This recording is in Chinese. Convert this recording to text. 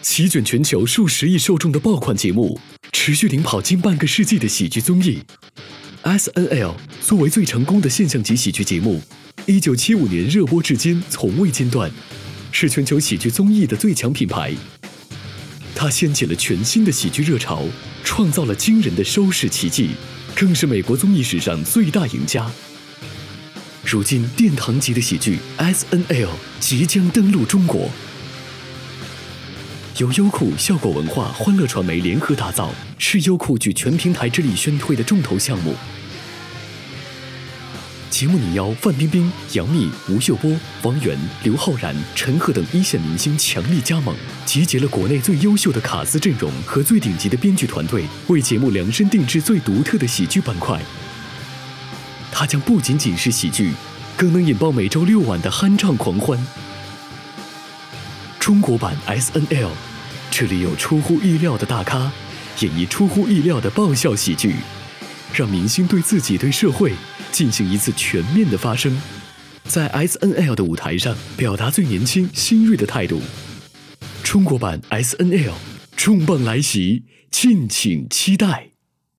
席卷全球数十亿受众的爆款节目，持续领跑近半个世纪的喜剧综艺。SNL 作为最成功的现象级喜剧节目，1975年热播至今从未间断，是全球喜剧综艺的最强品牌。它掀起了全新的喜剧热潮，创造了惊人的收视奇迹，更是美国综艺史上最大赢家。如今，殿堂级的喜剧 SNL 即将登陆中国。由优酷、效果文化、欢乐传媒联合打造，是优酷举全平台之力宣推的重头项目。节目拟邀范冰冰、杨幂、吴秀波、王源、刘昊然、陈赫等一线明星强力加盟，集结了国内最优秀的卡司阵容和最顶级的编剧团队，为节目量身定制最独特的喜剧板块。它将不仅仅是喜剧，更能引爆每周6晚的酣畅狂欢。中国版 SNL， 这里有出乎意料的大咖，演绎出乎意料的爆笑喜剧，让明星对自己、对社会进行一次全面的发声，在 SNL 的舞台上表达最年轻、新锐的态度。中国版 SNL 重磅来袭，敬请期待。